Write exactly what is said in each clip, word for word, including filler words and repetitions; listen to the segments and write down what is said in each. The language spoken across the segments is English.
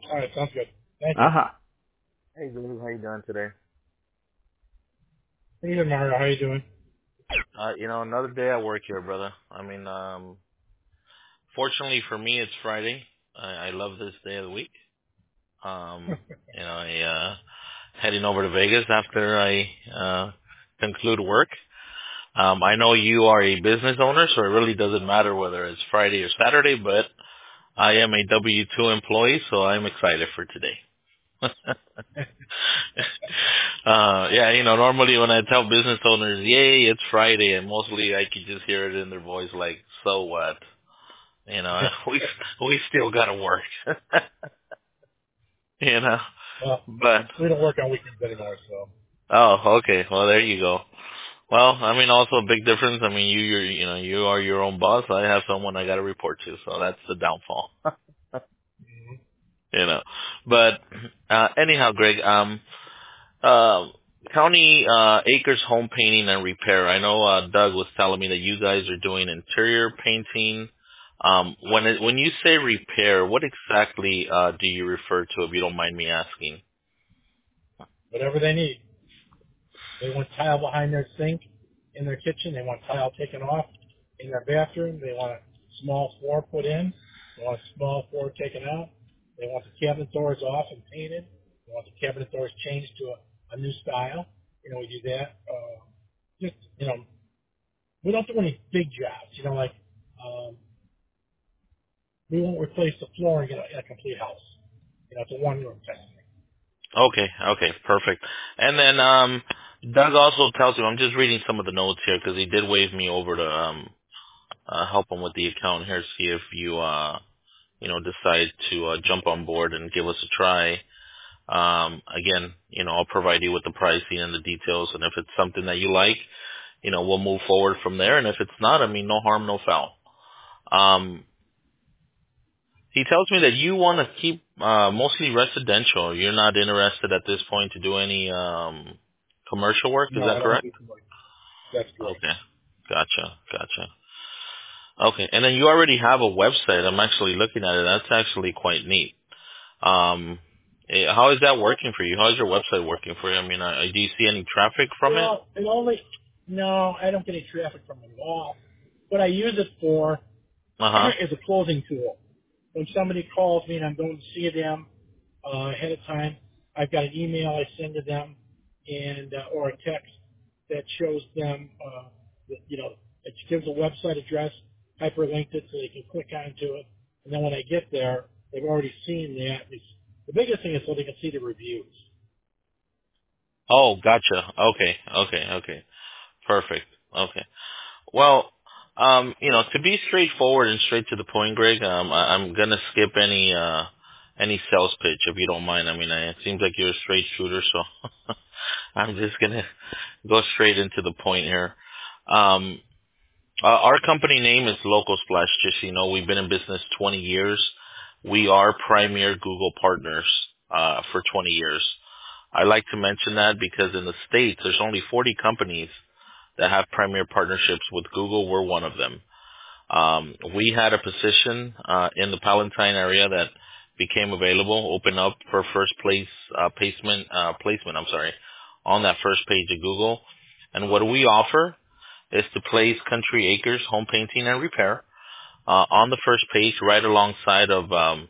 All right, sounds good. Thank you. Uh-huh. Hey, Greg, how you doing today? Hey there, Mario. How you doing? Uh, you know, another day at work here, brother. I mean, um, fortunately for me, it's Friday. I, I love this day of the week. Um, you know, I, uh, heading over to Vegas after I, uh, conclude work. Um, I know you are a business owner, so it really doesn't matter whether it's Friday or Saturday, but I am a W two employee, so I'm excited for today. uh, yeah, you know, normally when I tell business owners, yay, it's Friday, and mostly I can just hear it in their voice like, so what? You know, we, we still gotta work. you know, well, but, we don't work on weekends anymore, so. oh, okay, well, there you go. Well, I mean, also a big difference. I mean, you, you're, you know, you are your own boss. I have someone I gotta report to, so that's the downfall. Mhm. you know, but, uh, anyhow, Greg, um, Uh, County uh, Acres Home Painting and Repair. I know uh, Doug was telling me that you guys are doing interior painting. Um, when it, when you say repair, what exactly uh, do you refer to, if you don't mind me asking? Whatever they need. They want tile behind their sink in their kitchen. They want tile taken off in their bathroom. They want a small floor put in. They want a small floor taken out. They want the cabinet doors off and painted. They want the cabinet doors changed to a, a new style. You know, we do that. Uh, just, you know, we don't do any big jobs. You know, like, um, we won't replace the flooring in a, in a complete house. You know, it's a one room type of thing. Okay, okay, perfect. And then um, Doug also tells you, I'm just reading some of the notes here because he did wave me over to um, uh, help him with the account here, see if you, uh, you know, decide to uh, jump on board and give us a try. Um, again, you know, I'll provide you with the pricing and the details, and if it's something that you like, you know, we'll move forward from there. And if it's not, I mean, no harm, no foul. Um, he tells me that you want to keep uh, mostly residential. You're not interested at this point to do any um, commercial work. Is No, I that don't correct? do commercial. That's correct. Okay, gotcha, gotcha. Okay, and then you already have a website. I'm actually looking at it. That's actually quite neat. Um, eh, how is that working for you? How is your website working for you? I mean, uh, do you see any traffic from it? Well, it only, no, I don't get any traffic from it at all. What I use it for Uh huh. is a closing tool. When somebody calls me and I'm going to see them uh, ahead of time, I've got an email I send to them and uh, or a text that shows them, uh, that, you know, it gives a website address, hyperlinked it so they can click onto it, and then when I get there, they've already seen that. It's, the biggest thing is so they can see the reviews. Oh, gotcha. Okay, okay, okay. Perfect. Okay. Well, um, you know, to be straightforward and straight to the point, Greg, um, I, I'm gonna skip any uh any sales pitch if you don't mind. I mean, I, it seems like you're a straight shooter, so I'm just gonna go straight into the point here. Um, uh, our company name is Local Splash. Just so you know, we've been in business twenty years. We are premier Google partners uh, for twenty years. I like to mention that because in the States, there's only forty companies that have premier partnerships with Google. We're one of them. Um, we had a position uh, in the Palatine area that became available, open up for first place uh, placement. Uh, placement, I'm sorry, on that first page of Google. And what we offer is to place Country Acres Home Painting and Repair uh, on the first page, right alongside of um,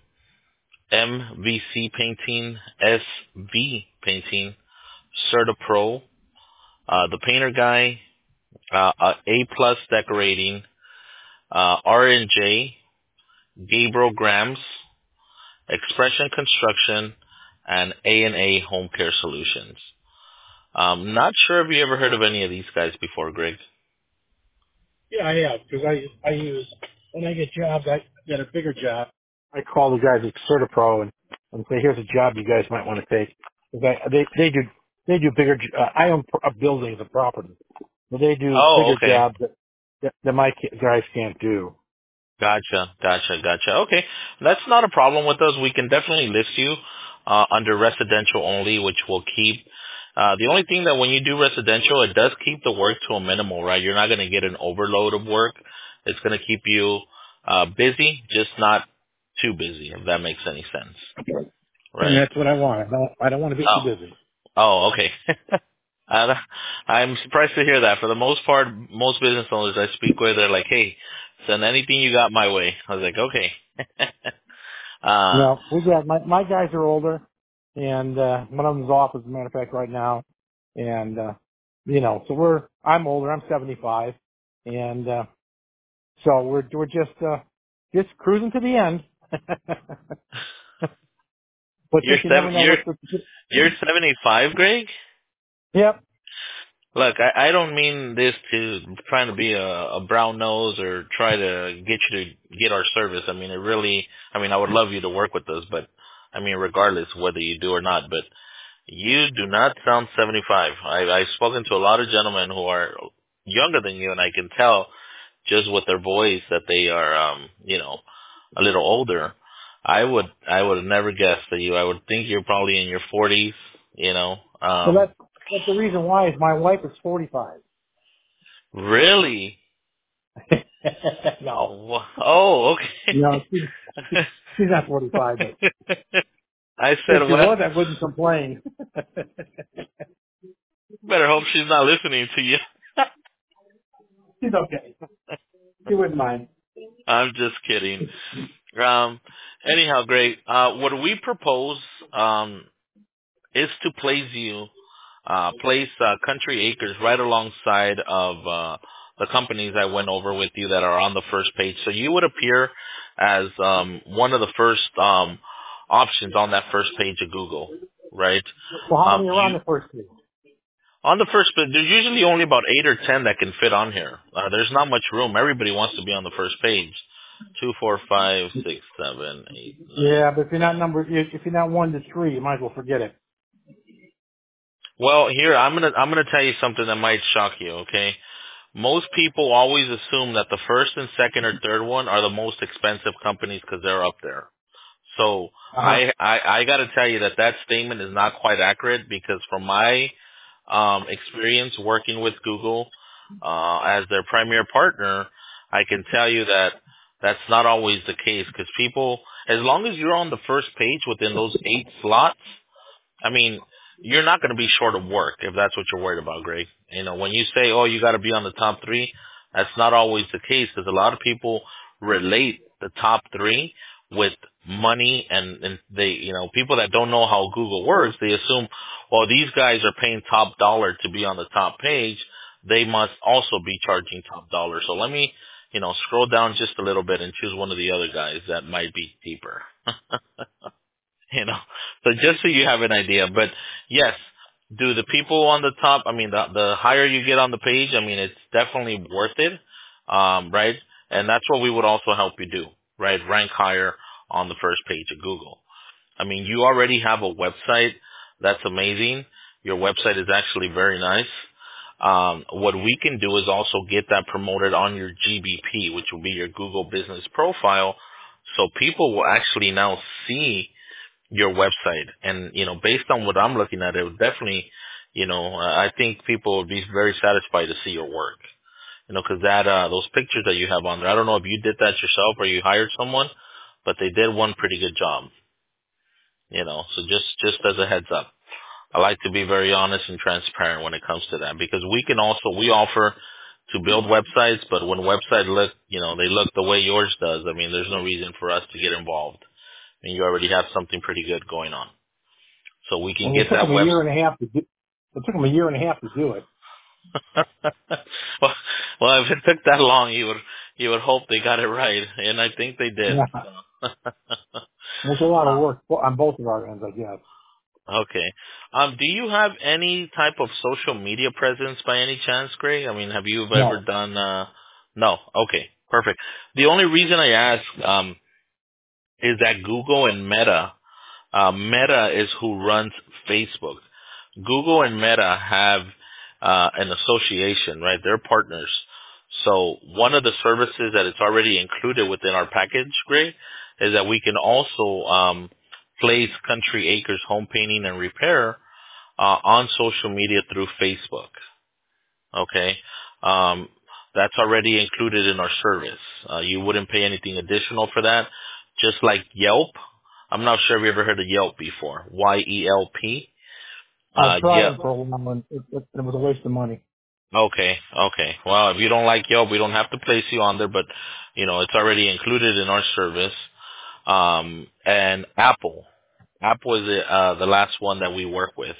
M V C Painting, S V Painting, CertaPro, uh, the Painter Guy, uh, uh, A Plus Decorating, uh, R and J, Gabriel Grams, Expression Construction, and A and A Home Care Solutions. Um, not sure if you ever heard of any of these guys before, Greg. Yeah, I have, because I, I use, when I get jobs, I get a bigger job, I call the guys at CertaPro and, and say, here's a job you guys might want to take. 'Cause I, they, they do, they do bigger, j- uh, I own pro- uh, buildings and property, but they do Oh, bigger okay. jobs that, that, that my ki- guys can't do. Gotcha, gotcha, gotcha. Okay, that's not a problem with us. We can definitely list you uh, under residential only, which will keep. Uh, the only thing that when you do residential, it does keep the work to a minimal, right? You're not going to get an overload of work. It's going to keep you uh, busy, just not too busy, if that makes any sense. And Right. that's what I want. I don't, I don't want to be too Oh. busy. Oh, okay. Uh, I'm surprised to hear that. For the most part, most business owners I speak with are like, "Hey, send anything you got my way." I was like, "Okay." uh, No, we got, my, my guys are older and, uh, one of them's off as a matter of fact right now. And, uh, you know, so we're, I'm older, I'm seventy-five. And, uh, so we're, we're just, uh, just cruising to the end. But you're just, you never seven. know You're what's the, you're seventy-five, Greg. yep. Look, I, I don't mean this to trying to be a, a brown nose or try to get you to get our service. I mean, it really, I mean, I would love you to work with us, but I mean, regardless whether you do or not, but you do not sound seventy-five. I, I've spoken to a lot of gentlemen who are younger than you, and I can tell just with their voice that they are, um, you know, a little older. I would, I would have never guessed that you. I would think you're probably in your forties, you know. So Um, that's, that's the reason why is my wife is forty-five. really? No. Wha- Oh, No, she, she, okay. she's not forty-five, but I if said, she well, was, I wouldn't complain. better hope she's not listening to you. She's okay. She wouldn't mind. I'm just kidding. Um, anyhow, great. Uh, what we propose um, is to place you, uh, place uh, Country Acres right alongside of uh, the companies I went over with you that are on the first page. So you would appear as um, one of the first um, options on that first page of Google, right? Well, how Um, many are on you the first two? On the first page, there's usually only about eight or ten that can fit on here. Uh, there's not much room. Everybody wants to be on the first page. Two, four, five, six, seven, eight, nine. Yeah, but if you're not number, if if you're not one to three, you might as well forget it. Well, here I'm gonna I'm gonna tell you something that might shock you. Okay, most people always assume that the first and second or third one are the most expensive companies because they're up there. So Uh huh. I, I I got to tell you that that statement is not quite accurate because from my um, experience working with Google uh, as their premier partner, I can tell you that that's not always the case because people, as long as you're on the first page within those eight slots, I mean, you're not going to be short of work if that's what you're worried about, Greg. You know, when you say, oh, you got to be on the top three, that's not always the case because a lot of people relate the top three with money and, and they, you know, people that don't know how Google works, they assume, well, these guys are paying top dollar to be on the top page. They must also be charging top dollar. So let me, you know, scroll down just a little bit and choose one of the other guys that might be cheaper. you know. So just so you have an idea, but yes, do the people on the top? I mean, the the higher you get on the page, I mean, it's definitely worth it, um, right? And that's what we would also help you do, right? Rank higher on the first page of Google. I mean, you already have a website that's amazing. Your website is actually very nice. Um, what we can do is also get that promoted on your G B P, which will be your Google Business Profile, so people will actually now see your website. And, you know, based on what I'm looking at, it would definitely, you know, I think people would be very satisfied to see your work. You know, cause that, uh, those pictures that you have on there, I don't know if you did that yourself or you hired someone, but they did one pretty good job, you know, so just, just as a heads up. I like to be very honest and transparent when it comes to that because we can also, we offer to build websites, but when websites look, you know, they look the way yours does, I mean, there's no reason for us to get involved. And you already have something pretty good going on. So we can Well, it get took that them a web. year and a half to do. It took them a year and a half to do it. well, well, if it took that long, you would you would hope they got it right, and I think they did. Yeah, So. it's a lot of uh, work on both of our ends, I guess. okay. Um, do you have any type of social media presence by any chance, Greg? I mean, have you ever No. done? Uh, no. Okay. Perfect. The only reason I ask um, is that Google and Meta. Uh, Meta is who runs Facebook. Google and Meta have uh, an association, right? They're partners. So one of the services that it's already included within our package, Gray, is that we can also um, place Country Acres home painting and repair uh, on social media through Facebook. Okay, um, that's already included in our service. Uh, you wouldn't pay anything additional for that. Just like Yelp, I'm not sure if you ever heard of Yelp before. Y E L P. I've Uh, tried yeah. them for a while, and it, it, it was a waste of money. Okay, okay. Well, if you don't like Yelp, we don't have to place you on there, but you know it's already included in our service. Um, and Apple, Apple is the, uh, the last one that we work with.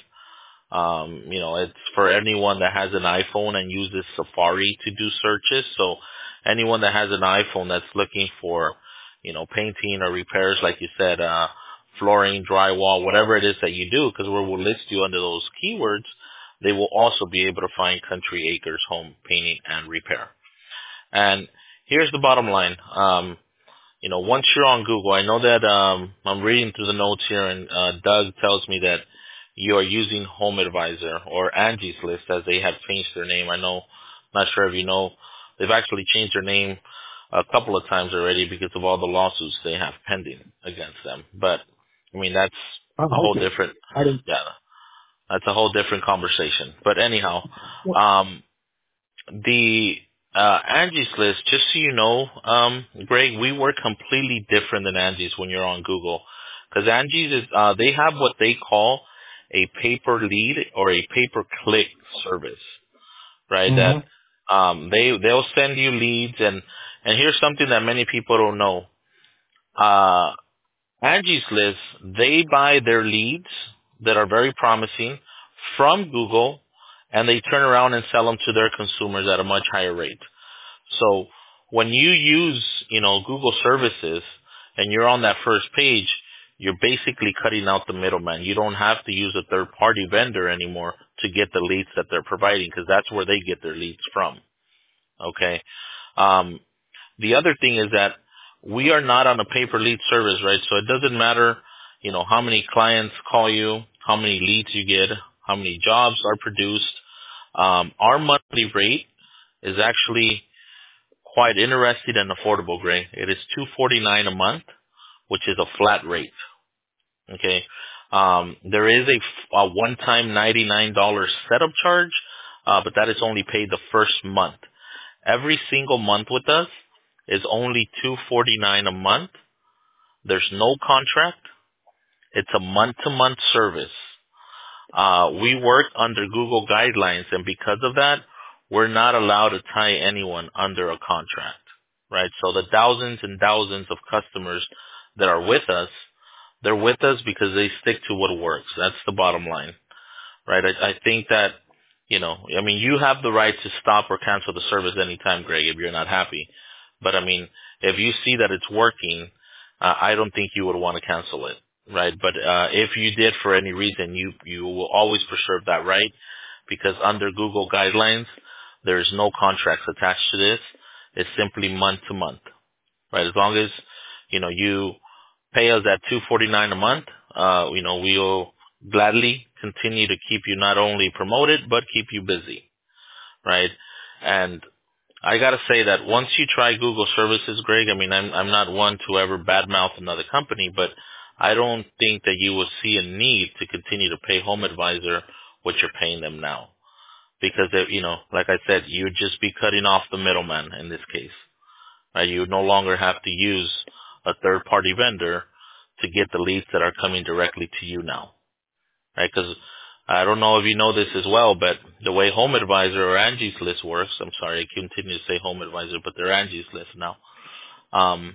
Um, you know, it's for anyone that has an iPhone and uses Safari to do searches. So anyone that has an iPhone that's looking for, you know, painting or repairs, like you said, uh, flooring, drywall, whatever it is that you do, because we will list you under those keywords, they will also be able to find Country Acres Home Painting and Repair. And here's the bottom line. Um, you know, once you're on Google, I know that um, I'm reading through the notes here, and uh, Doug tells me that you are using Home Advisor or Angie's List, as they have changed their name. I know, not sure if you know, they've actually changed their name a couple of times already because of all the lawsuits they have pending against them. But I mean, that's Oh, a whole okay. different, I didn't. yeah, that's a whole different conversation. But anyhow, Well, um, the uh, Angie's List, just so you know, um, Greg, we work completely different than Angie's when you're on Google, because Angie's is uh, they have what they call a pay per lead or a pay per click service, right? That hmm um, they they'll send you leads, and and here's something that many people don't know. Uh, Angie's List, they buy their leads that are very promising from Google, and they turn around and sell them to their consumers at a much higher rate. So when you use, you know, Google services and you're on that first page, you're basically cutting out the middleman. You don't have to use a third party vendor anymore to get the leads that they're providing, because that's where they get their leads from. Okay. Um, the other thing is that we are not on a pay per lead service, right? So it doesn't matter, you know, how many clients call you, how many leads you get, how many jobs are produced. Um, our monthly rate is actually quite interesting and affordable, Gray. It is two forty-nine a month, which is a flat rate. Okay. Um, there is a, a one-time ninety-nine dollars setup charge, uh, but that is only paid the first month. Every single month with us is only two forty-nine a month. There's no contract. It's a month-to-month service. Uh, we work under Google guidelines, and because of that, we're not allowed to tie anyone under a contract, right? So the thousands and thousands of customers that are with us, they're with us because they stick to what works. That's the bottom line, right? I, I think that, you know, I mean, you have the right to stop or cancel the service anytime, Greg, if you're not happy. But I mean, if you see that it's working, uh, I don't think you would want to cancel it, right? But uh, if you did for any reason, you you will always preserve that right, because under Google guidelines, there is no contracts attached to this. It's simply month to month, right? As long as you know you pay us at two forty-nine a month, uh, you know we'll gladly continue to keep you not only promoted but keep you busy, right? And I gotta say that once you try Google services, Greg, I mean, I'm I'm not one to ever badmouth another company, but I don't think that you will see a need to continue to pay Home Advisor what you're paying them now, because they, you know, like I said, you would just be cutting off the middleman in this case, right? You would no longer have to use a third party vendor to get the leads that are coming directly to you now, right? Because I don't know if you know this as well, but the way Home Advisor or Angie's List works, I'm sorry, I continue to say Home Advisor, but they're Angie's List now. Um,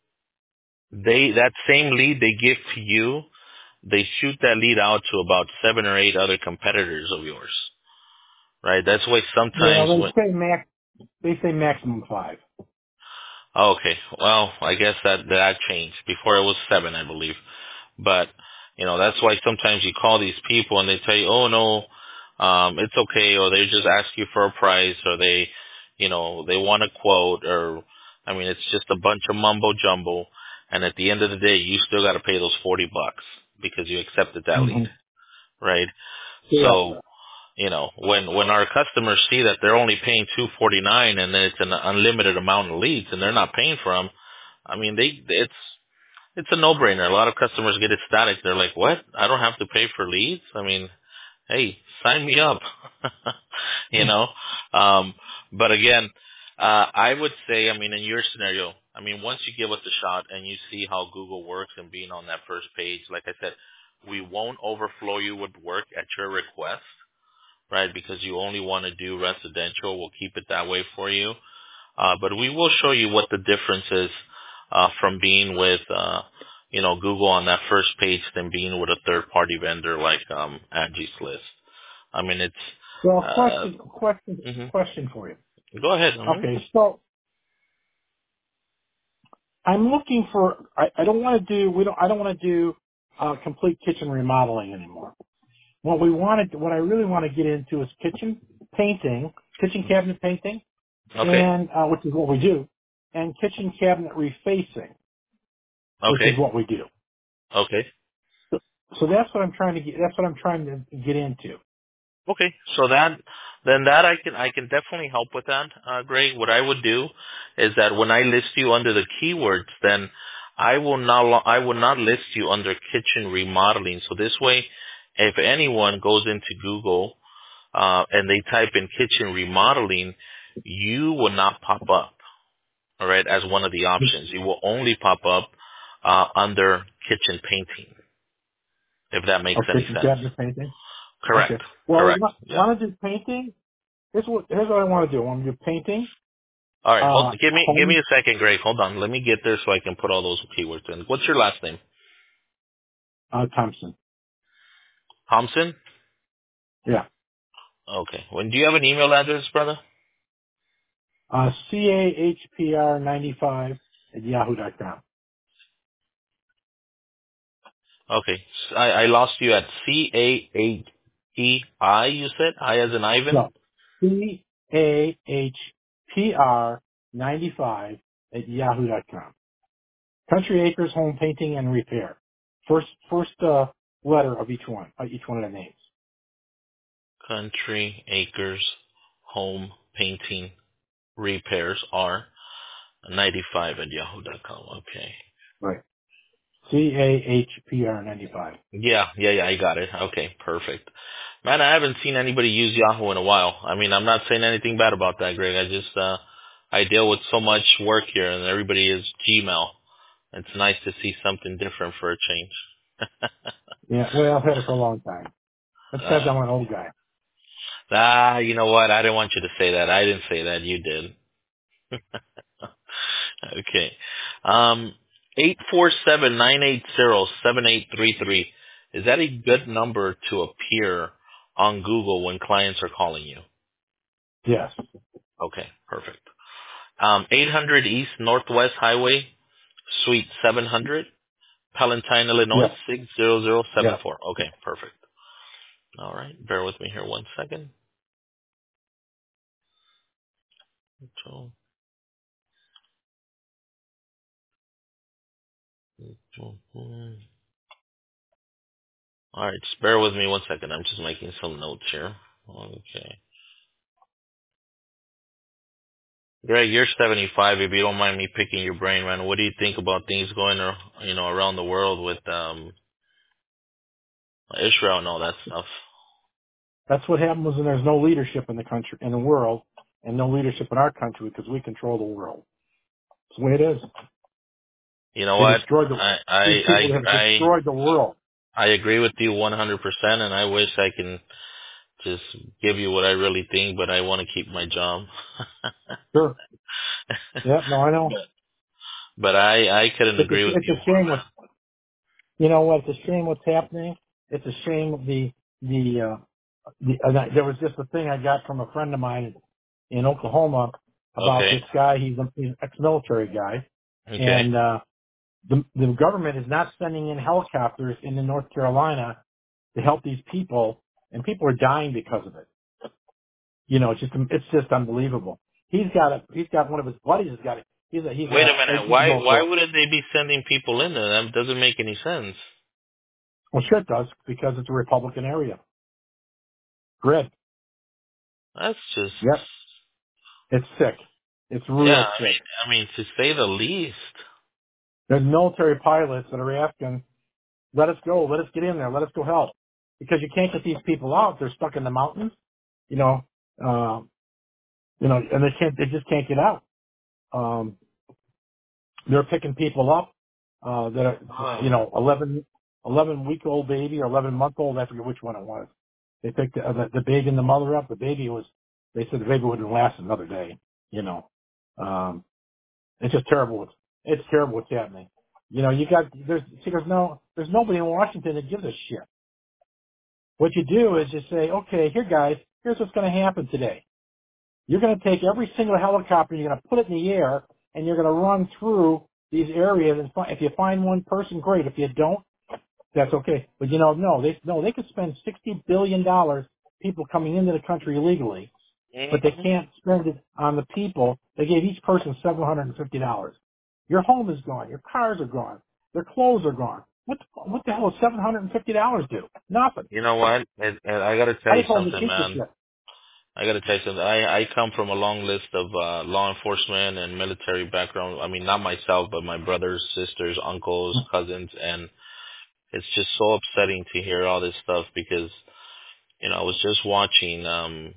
they that same lead they give to you, they shoot that lead out to about seven or eight other competitors of yours, right? That's why Yeah, sometimes they when say max. They say maximum five. oh, okay, well, I guess that that changed. Before it was seven, I believe. But, you know, that's why sometimes you call these people and they tell you, oh no, um, it's okay, or they just ask you for a price, or they, you know, they want a quote, or, I mean, it's just a bunch of mumbo jumbo. And at the end of the day, you still got to pay those forty bucks because you accepted that hmm lead, right? Yeah. So, you know, when, when our customers see that they're only paying two forty-nine and then it's an unlimited amount of leads and they're not paying for them, I mean, they, it's, it's a no-brainer. A lot of customers get ecstatic. They're like, what? I don't have to pay for leads? I mean, hey, sign me up. you know? Um, but again, uh, I would say, I mean, in your scenario, I mean, once you give us a shot and you see how Google works and being on that first page, like I said, we won't overflow you with work at your request, right? Because you only want to do residential. We'll keep it that way for you. Uh, but we will show you what the difference is uh, from being with, uh, you know, Google on that first page than being with a third-party vendor like um, Angie's List. I mean, it's. Well, Uh, question, question, hmm question for you. Go ahead. hmm Okay, so I'm looking for. I, I don't want to do. We don't. I don't want to do uh, complete kitchen remodeling anymore. What we wanted, what I really want to get into is kitchen painting, kitchen cabinet painting, Okay. and uh, which is what we do, and kitchen cabinet refacing, which is Okay. what we do. Okay. So, so that's what I'm trying to get. That's what I'm trying to get into. Okay, so that then that I can I can definitely help with that, uh, Greg. What I would do is that when I list you under the keywords, then I will not lo- I will not list you under kitchen remodeling. So this way, if anyone goes into Google uh, and they type in kitchen remodeling, you will not pop up, all right, as one of the options. You will only pop up uh, under kitchen painting, if that makes Of any kitchen sense. cabinet painting. Okay. Correct. Well, you Correct. want, Yeah. want to do painting? Here's what here's what I want to do. I want to do painting. All right, hold. Uh, Give me give me home a second, Greg. Hold on. Let me get there so I can put all those keywords in. What's your last name? uh, Thompson. Thompson. Yeah. Okay. When do you have an email address, brother? Uh, C A H P R ninety-five at yahoo dot com. Okay. S- I, I lost you at C A H E I. You said I as in Ivan. No. C A H P R ninety-five at yahoo dot com. Country Acres Home Painting and Repair. First, first, uh, letter of each one, uh, each one of the names. Country Acres Home Painting Repairs are ninety-five at yahoo dot com. Okay. Right. C A H P R ninety-five. Yeah, yeah, yeah, I got it. Okay, perfect. Man, I haven't seen anybody use Yahoo in a while. I mean, I'm not saying anything bad about that, Greg. I just, uh, I deal with so much work here and everybody is Gmail. It's nice to see something different for a change. Yeah, well, I've had it for a long time. That's because uh, I'm an old guy. ah, you know what? I didn't want you to say that. I didn't say that. You did. Okay. Um, eight four seven nine eight zero seven eight three three. Is that a good number to appear on Google when clients are calling you? Yes. Okay, perfect. Um, eight hundred East Northwest Highway, Suite seven hundred, Palatine, Illinois, Yes. six zero zero seven Yes. four. Okay, perfect. All right, bear with me here one second. So, all right, just bear with me one second. I'm just making some notes here. Okay. Greg, you're seventy-five. If you don't mind me picking your brain, man, what do you think about things going, ar- you know, around the world with um Israel and all that stuff? That's what happens when there's no leadership in the country, in the world, and no leadership in our country because we control the world. That's the way it is. You know They what? destroyed the, I these I people have I I, destroyed the world. I agree with you one hundred percent, and I wish I can just give you what I really think, but I want to keep my job. Sure. Yeah, no, I know. but but I I couldn't It's a, agree with it's you a more, shame what, you know what, it's a shame what's happening. It's a shame of the, the, uh, the, uh, there was just a thing I got from a friend of mine in Oklahoma man. about Okay. this guy. He's, a, he's an ex-military guy. Okay. And, uh, the, the government is not sending in helicopters into North Carolina to help these people, and people are dying because of it. You know, it's just it's just unbelievable. He's got a he's got one of his buddies has got it. He's a he's Wait a a minute. he's a Why why military. wouldn't they be sending people in there? That doesn't make any sense. Well, sure it does because it's a Republican area. Grid. That's just Yep. It's sick. It's yeah. real I mean sick. I mean to say the least. There's military pilots that are asking, "Let us go. Let us get in there. Let us go help," because you can't get these people out. They're stuck in the mountains. You know. Uh, you know, and they can't. They just can't get out. Um, They're picking people up uh, that are, you Oh. know, eleven, eleven week old baby or eleven month old. I forget which one it was. They picked the, uh, the, the baby and the mother up. The baby was, they said the baby wouldn't last another day. You know, um, it's just terrible. It's, it's terrible what's happening. You know, you got, there's, see, there's no, there's nobody in Washington that gives a shit. What you do is just say, okay, here guys, here's what's going to happen today. You're going to take every single helicopter, you're going to put it in the air, and you're going to run through these areas. And fi- if you find one person, great. If you don't, that's okay. But you know, no, they no, they could spend sixty billion dollars people coming into the country illegally, but they Mhm. can't spend it on the people. They gave each person seven hundred and fifty dollars. Your home is gone. Your cars are gone. Their clothes are gone. What the, what the hell does seven hundred and fifty dollars do? Nothing. You know what? And, and I got to tell I you just told them to something, keep the man. shit. I got to tell you something. I I come from a long list of uh, law enforcement and military background. I mean, not myself, but my brothers, sisters, uncles, cousins, and it's just so upsetting to hear all this stuff because you know I was just watching um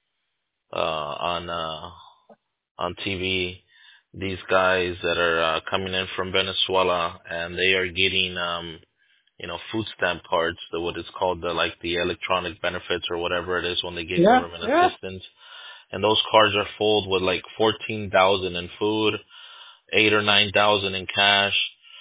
uh on uh on T V these guys that are uh, coming in from Venezuela and they are getting um you know food stamp cards, the what is called the like the electronic benefits or whatever it is when they get Yeah, government yeah, assistance, and those cards are full with like fourteen thousand in food, eight or nine thousand in cash,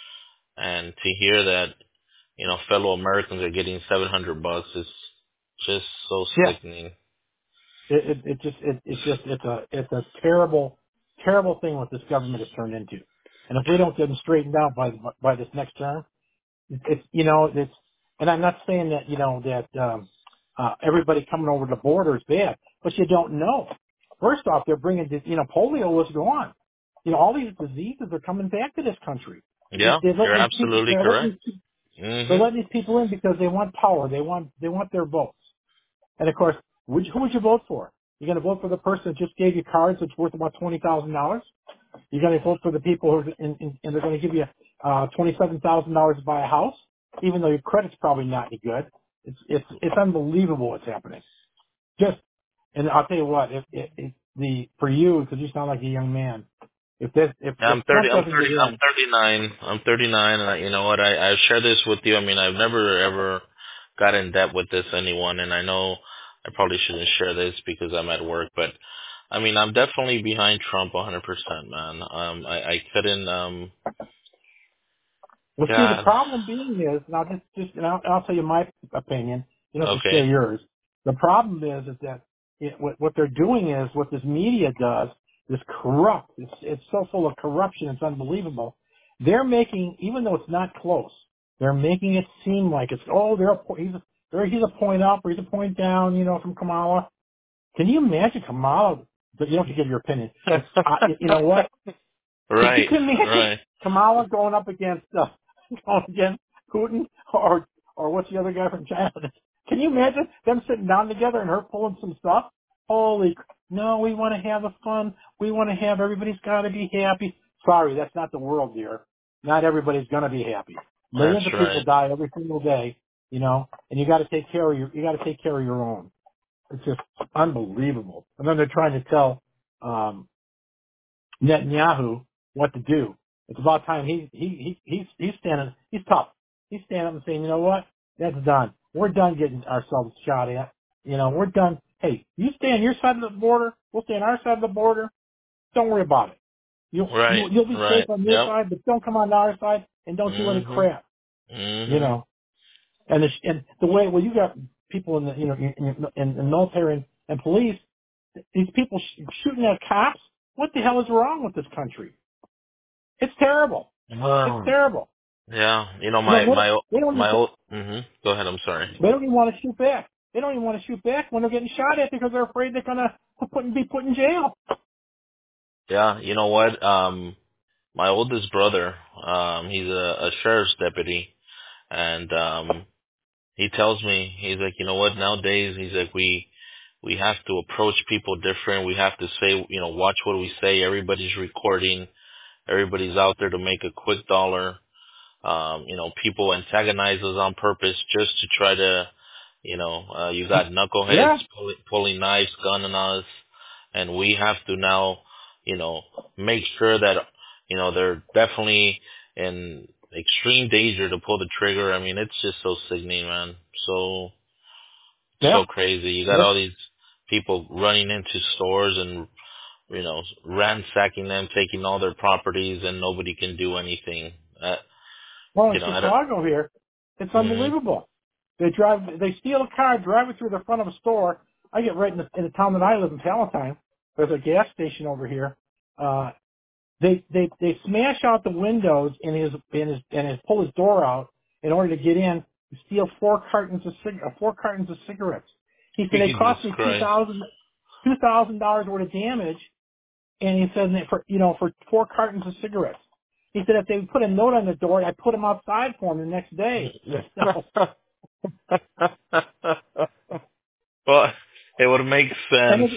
and to hear that you know fellow Americans are getting seven hundred bucks is just so yeah. sickening. It, it, it just, it, it's just, it's a, it's a terrible, terrible thing what this government has turned into. And if we don't get them straightened out by, by this next term, it's, you know, it's, and I'm not saying that, you know, that, um, uh, everybody coming over the border is bad, but you don't know. First off, they're bringing, this- you know, polio was gone. You know, all these diseases are coming back to this country. They- Yeah, They're you're letting these people, absolutely they're letting correct. these, they're Mhm. letting these people in because they want power. They want, they want their votes. And of course, would you, who would you vote for? You're going to vote for the person that just gave you cards that's worth about twenty thousand dollars. You're going to vote for the people who, are in, in, and they're going to give you uh, twenty-seven thousand dollars to buy a house, even though your credit's probably not any good. It's it's it's unbelievable what's happening. Just, and I'll tell you what, if, if, if the for you, because you sound like a young man, if this if Yeah, if I'm thirty. Trump I'm doesn't thirty. get I'm in, thirty-nine. I'm thirty-nine, and I, you know what? I I share this with you. I mean, I've never ever got in debt with this anyone, and I know I probably shouldn't share this because I'm at work, but I mean, I'm definitely behind Trump one hundred percent, man. Um, I I couldn't. Um, well, see, the God. problem being is, and I'll just, just and I'll, I'll tell you my opinion. You don't have to share Okay. yours. The problem is, is that it, what, what they're doing is what this media does is corrupt. It's, it's so full of corruption. It's unbelievable. They're making, even though it's not close, they're making it seem like it's, oh, they're a, po- he's a, they're, he's a point up or he's a point down, you know, from Kamala. Can you imagine Kamala? But you don't have to give your opinion. It's, uh, you know what? Can you Right. can imagine Right. Kamala going up against uh, going against Putin or or what's the other guy from China? Can you imagine them sitting down together and her pulling some stuff? Holy, c- no, we want to have the fun. We want to have everybody's got to be happy. Sorry, that's not the world, dear. Not everybody's going to be happy. That's Millions of people right. die every single day, you know, and you got to take care of your you got to take care of your own. It's just unbelievable. And then they're trying to tell um Netanyahu what to do. It's about time he he he he's he's standing he's tough. He's standing up and saying, you know what? That's done. We're done getting ourselves shot at. You know, we're done. Hey, you stay on your side of the border, we'll stay on our side of the border. Don't worry about it. You'll Right. you, you'll be safe Right. on your Yep. side, but don't come on our side and don't do any Mhm. crap. You Mhm. know, and the, and the way well you got people in the you know in, in, in the military and, and police. These people sh- shooting at cops. What the hell is wrong with this country? It's terrible. It's Wow. terrible. Yeah. You know, You know my what? my o- They don't my even old. Mhm. Go ahead. I'm sorry. they don't even want to shoot back. They don't even want to shoot back when they're getting shot at because they're afraid they're gonna put be put in jail. Yeah. You know what? Um, my oldest brother. Um, he's a, a sheriff's deputy, and um, he tells me he's like, you know what? Nowadays, he's like, we we have to approach people different. We have to say, you know, watch what we say. Everybody's recording. Everybody's out there to make a quick dollar. Um, you know, people antagonize us on purpose just to try to, you know, uh, you got knuckleheads Yeah, pulling, pulling knives, gunning us, and we have to now, you know, make sure that You know, they're definitely in extreme danger to pull the trigger. I mean, it's just so sickening, man. So Yeah. so crazy. You got Yep. all these people running into stores and you know ransacking them, taking all their properties, and nobody can do anything. Uh, Well, in you know, I don't. Chicago here, it's Mhm. unbelievable. They drive, they steal a car, drive it through the front of a store. I get right in the, in the town that I live in, Palatine. There's a gas station over here. Uh, they, they, they smash out the windows in his, in his, and his, pull his door out in order to get in, steal four cartons of cig, uh, four cartons of cigarettes. He said it Jesus cost me two Christ. thousand, two thousand dollars worth of damage. And he said that for, you know, for four cartons of cigarettes. He said if they put a note on the door, I'd put them outside for him the next day. So, Well, it would make and sense. it,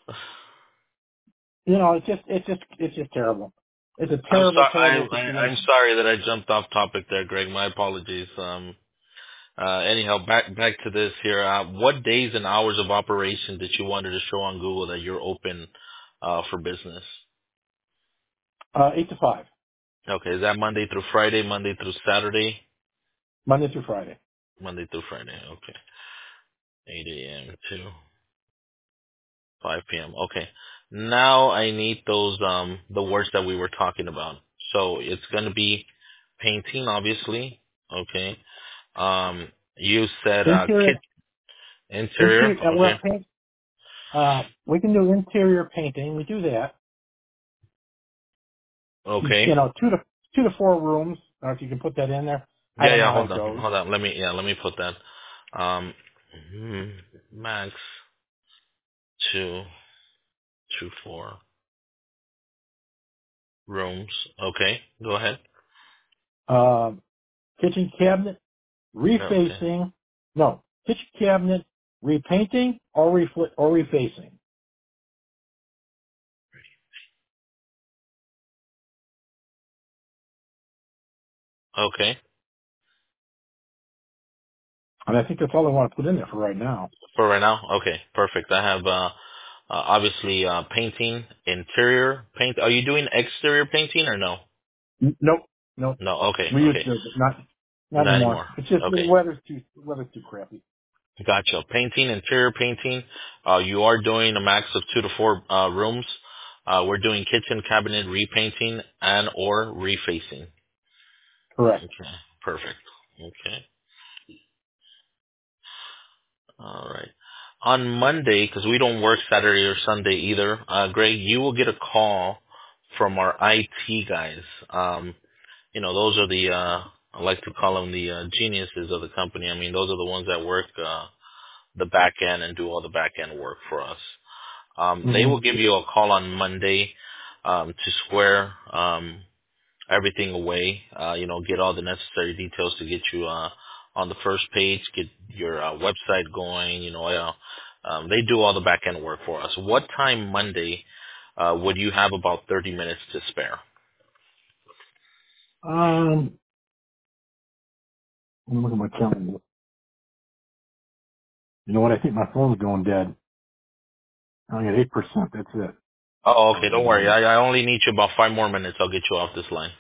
you know, it's just, it's just, it's just terrible. It's a I'm terrible, sorry. terrible I, I, I'm situation. sorry that I jumped off topic there, Greg. My apologies. Um. Uh. Anyhow, back back to this here. Uh, what days and hours of operation did you wanted to show on Google that you're open uh, for business? Uh, eight to five, Okay, is that Monday through Friday, Monday through Saturday? Monday through Friday. Monday through Friday. Okay, eight a.m. to five p.m. Okay. Now I need those um the words that we were talking about. So it's gonna be painting, obviously. Okay. Um, you said uh kit Interior, interior. interior, uh, Okay. well, paint, uh, we can do interior painting. We do that. You Okay. know, two to, two to four rooms, or if you can put that in there. I Yeah, don't know yeah. how Hold it on, goes. hold on. Let me yeah, let me put that. Um, hmm, max two two four rooms. Okay. Go ahead. Um, kitchen cabinet, Okay. refacing, no, kitchen cabinet, repainting or refli or refacing. Okay. And I think that's all I want to put in there for right now. For right now? Okay, perfect. I have uh, uh obviously uh painting, interior paint. Are you doing exterior painting or no? N- Nope, nope. No, okay, We used okay. to, but not, not Not anymore. anymore. It's just the Okay. weather's too, the weather's too crappy. Gotcha. Painting, interior painting. Uh you are doing a max of two to four uh rooms. Uh we're doing kitchen cabinet repainting and or refacing. Correct. Okay. Perfect. Okay. All right. On Monday, because we don't work Saturday or Sunday either, uh, Greg, you will get a call from our I T guys. Um, you know, those are the, uh, I like to call them the uh, geniuses of the company. I mean, those are the ones that work uh, the back end and do all the back end work for us. Um, they hmm will give you a call on Monday um, to square um, everything away. Uh, you know, get all the necessary details to get you uh, on the first page, get your uh, website going. You know, uh, um, they do all the back end work for us. What time Monday uh, would you have about thirty minutes to spare? Um, let me look at my calendar. You know what? I think my phone's going dead. I only got eight percent. That's it. Oh, okay. Don't worry. Um, I, I only need you about five more minutes. I'll get you off this line.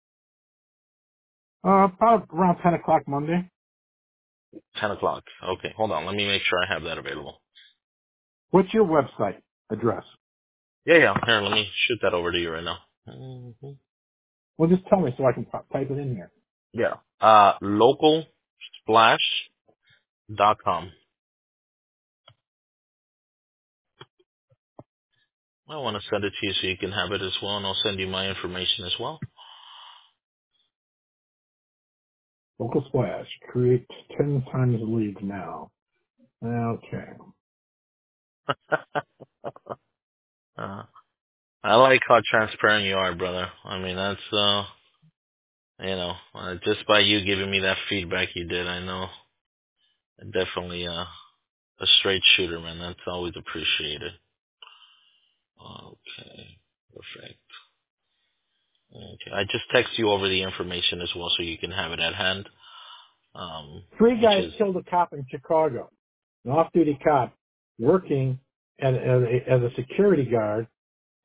uh, about around ten o'clock Monday. Ten o'clock. Okay. Hold on. Let me make sure I have that available. What's your website address? Yeah, yeah. Here, let me shoot that over to you right now. hmm Well, just tell me so I can t- type it in here. Yeah. Uh, local splash dot com. I want to send it to you so you can have it as well, and I'll send you my information as well. Local splash. Create ten times leads now. Okay. Uh, I like how transparent you are, brother. I mean, that's, uh, you know, uh, just by you giving me that feedback you did, I know definitely uh, a straight shooter, man. That's always appreciated. Okay, perfect. Okay, I just text you over the information as well so you can have it at hand, um, Three which guys is, killed a cop in Chicago. An off-duty cop working as, as, a, as a security guard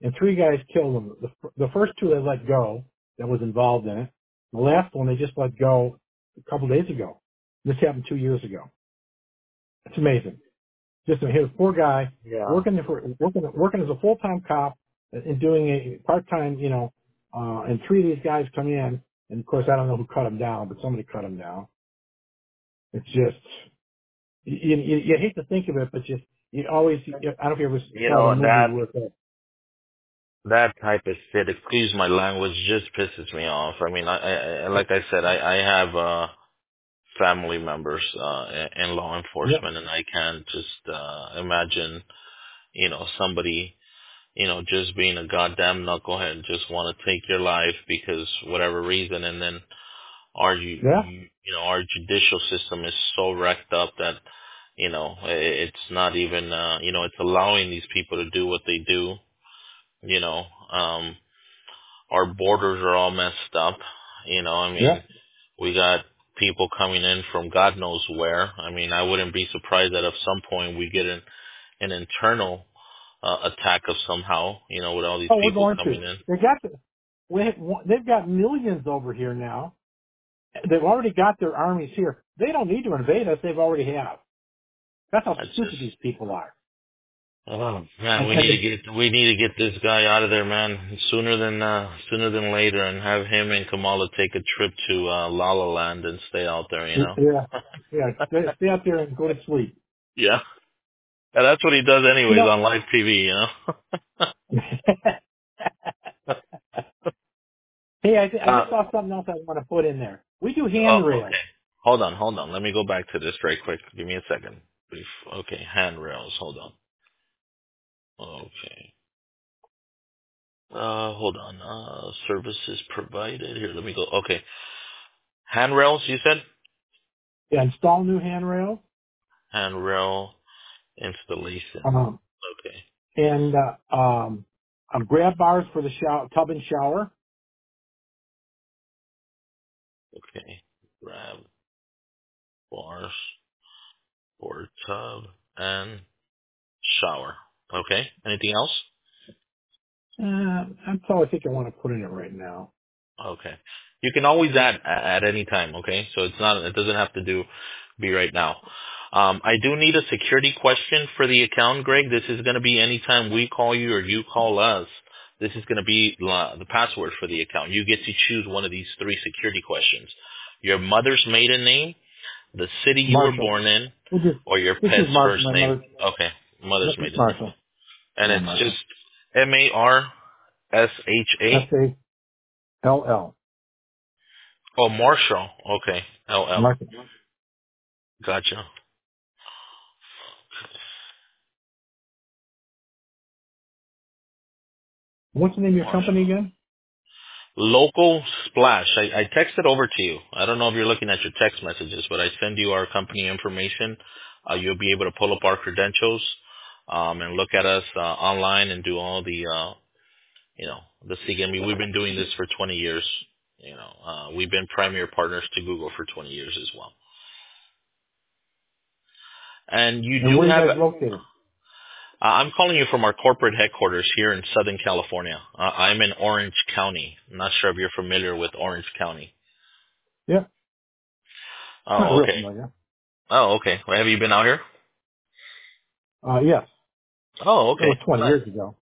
and three guys killed them. The, the first two they let go that was involved in it. The last one they just let go a couple days ago. This happened two years ago. It's amazing. Just a here's a poor guy Yeah. working for working working as a full time cop and doing a part time, you know, uh, and three of these guys come in, and of course I don't know who cut him down, but somebody cut him down. It's just you you, you hate to think of it, but just you always I don't know if you ever You saw the know, movie that with uh, that type of shit, excuse my language, just pisses me off. I mean, I, I like I said, I, I have uh family members uh in law yeah enforcement, and I can't just uh imagine, you know, somebody, you know, just being a goddamn knucklehead and just want to take your life because whatever reason, and then our you yeah you know our judicial system is so wrecked up that, you know, i- it's not even uh you know it's allowing these people to do what they do. You know, um, our borders are all messed up. You know, I yeah. mean, we got people coming in from God knows where. I mean, I wouldn't be surprised that at some point we get an an internal uh, attack of somehow. You know, with all these Oh, we're people going to. coming in. They got the, we have, they've got millions over here now. They've already got their armies here. They don't need to invade us. They've already have. That's how That's just. stupid these people are. Oh man, And, we and need to the, get we need to get this guy out of there, man, sooner than uh, sooner than later, and have him and Kamala take a trip to uh, La La Land and stay out there. You know. yeah, yeah. Stay, stay out there and go to sleep. Yeah. And that's what he does You anyways know. on live T V, you know? Hey, I, I uh, just saw something else I want to put in there. We do oh, handrails. okay. Hold on, hold on. Let me go back to this right quick. Give me a second. Brief. Okay, handrails. Hold on. Okay. Uh, hold on. Uh, services provided. Here, let me go. Okay. Handrails, you said? Yeah, install new handrails. Handrail installation. Um, Okay. and uh, um, um, grab bars for the shower, tub and shower. Okay. Grab bars for tub and shower. Okay. Anything else? Uh, that's all I think I want to put in it right now. Okay. You can always add a- at any time, okay? So it's not, it doesn't have to do, be right now. Um, I do need a security question for the account, Greg. This is going to be anytime we call you or you call us. This is going to be la- the password for the account. You get to choose one of these three security questions. Your mother's maiden name, the city you were Marshall. born in, We'll just, or your this is pet's Mar- first my name. mother, Okay. Mother's maiden name. Marshall. And Yeah, it's Marshall. just M A R S H A. S A L L. Oh, Marshall. Okay. L L. Marshall. Gotcha. What's the name of your Marshall. company again? Local Splash. I, I texted over to you. I don't know if you're looking at your text messages, but I send you our company information. Uh, you'll be able to pull up our credentials um, and look at us uh, online and do all the, uh, you know, the C G. I mean, we've been doing this for twenty years. You know, uh, we've been premier partners to Google for twenty years as well. And you And do where are you have. guys located? Uh, I'm calling you from our corporate headquarters here in Southern California. Uh, I'm in Orange County. I'm not sure if you're familiar with Orange County. Yeah. Not Oh, real okay. familiar. Oh, okay. Well, have you been out here? Uh, yes. Oh, It was okay. twenty Nice. years ago.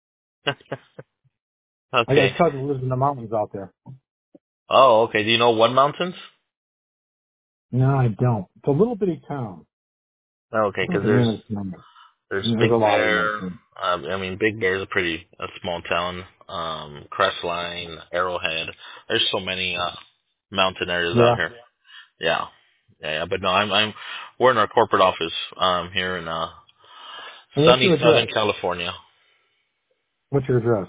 I got a Okay. cousin who lives in the mountains out there. Oh, okay. Do you know One Mountains? No, I don't. It's a little bitty town. Oh, okay, I don't know because what the name there's of the town is. there's There's a Big lot of them, I'm Bear. sure. Um, I mean, Big Bear is a pretty a small town. Um, Crestline, Arrowhead. There's so many uh, mountain areas out Yeah. here. Yeah. Yeah, yeah. But no, I'm I'm we're in our corporate office um here in uh And what's sunny your Southern address? California. What's your address?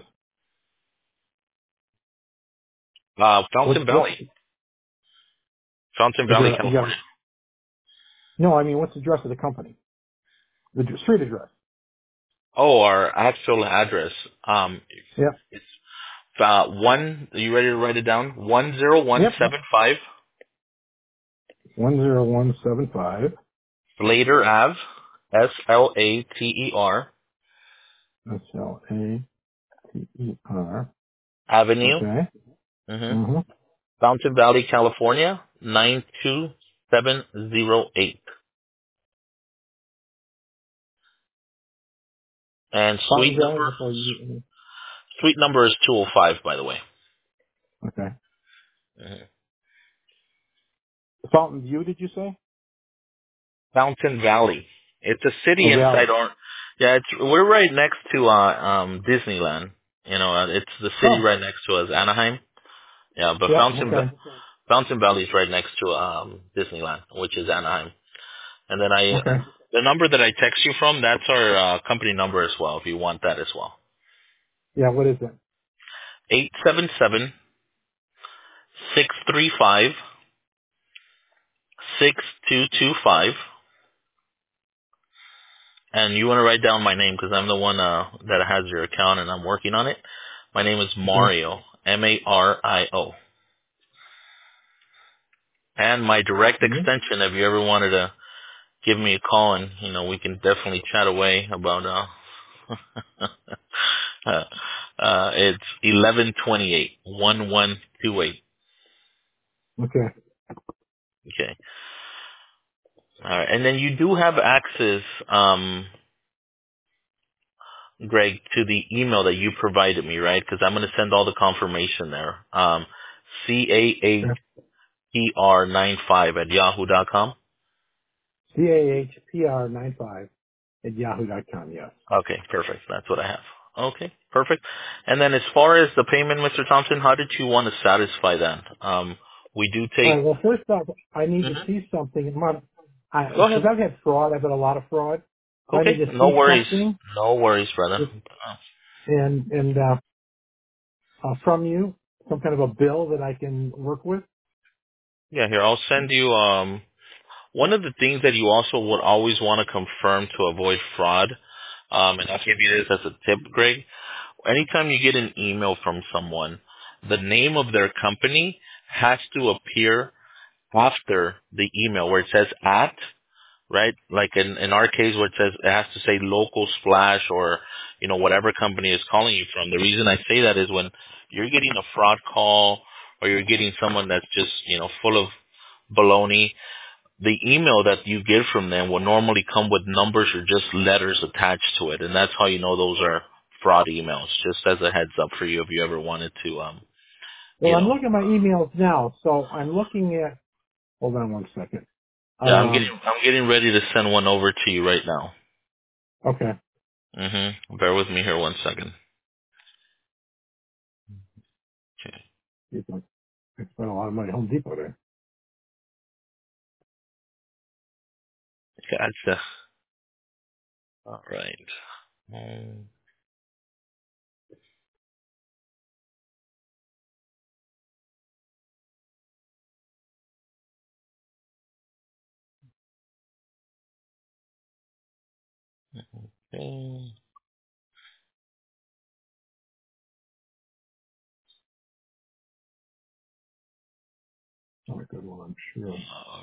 Uh, What's, Fountain what's, Valley. Fountain is Valley, there, you got, California. no, I mean, what's the address of the company? The dr- street address. Oh, our actual address. Um, Yep. it's uh, one. Are you ready to write it down? One zero one Yep. seven five one zero one seven five. Slater Ave, S L A T E R, S L A T E R. Avenue, Okay. hmm Mm-hmm. Fountain Valley, California, nine two seven zero eight. And suite Fountain number, Valley, F O U. suite number is two oh five, by the way. Okay. hmm Fountain View, did you say? Fountain Valley. It's a city Oh, inside Valley. or yeah, it's we're right next to uh um Disneyland. You know, uh, it's the city Oh, right next to us, Anaheim. Yeah, but yep. Fountain Okay. Va- Fountain Valley is right next to um Disneyland, which is Anaheim. And then I Okay. the number that I text you from, that's our uh, company number as well if you want that as well. Yeah, what is it? Eight seven seven six three five six two two five. And you want to write down my name because I'm the one uh, that has your account and I'm working on it. My name is Okay. Mario, M A R I O. And my direct Mhm. extension, if you ever wanted to give me a call and, you know, we can definitely chat away about, uh, uh, uh, it's eleven twenty-eight, one one two eight. Okay. Okay. All right. And then you do have access, um, Greg, to the email that you provided me, right? Because I'm going to send all the confirmation there. Um, C A H Okay. P R nine five at yahoo dot com. C A H P R nine five at yahoo dot com. Yes. Okay, perfect. That's what I have. Okay, perfect. And then as far as the payment, Mister Thompson, how did you want to satisfy that? Um, we do All take. right. Well, first off, I need to Mhm. see something. Mom, I Go because ahead. I've had fraud. I've had a lot of fraud. So I need Okay, to no see worries. something No worries, brother. with, Uh, and and uh, uh, from you, some kind of a bill that I can work with. Yeah, here I'll send you. Um, one of the things that you also would always want to confirm to avoid fraud, um, and I'll give you this as a tip, Greg. Anytime you get an email from someone, the name of their company has to appear after the email where it says at, right? Like in, in our case where it says it has to say local splash or, you know, whatever company is calling you from. The reason I say that is when you're getting a fraud call or you're getting someone that's just, you know, full of baloney, the email that you get from them will normally come with numbers or just letters attached to it. And that's how you know those are fraud emails, just as a heads up for you if you ever wanted to, um, Well, you I'm know. looking at my emails now, so I'm looking at. Hold on one second. Yeah, I'm getting, Um. I'm getting ready to send one over to you right now. Okay. hmm Bear with me here one second. Okay. I spent a lot of money at Home Depot there. Gotcha. All right. Um, okay. Oh, a good one, I'm sure.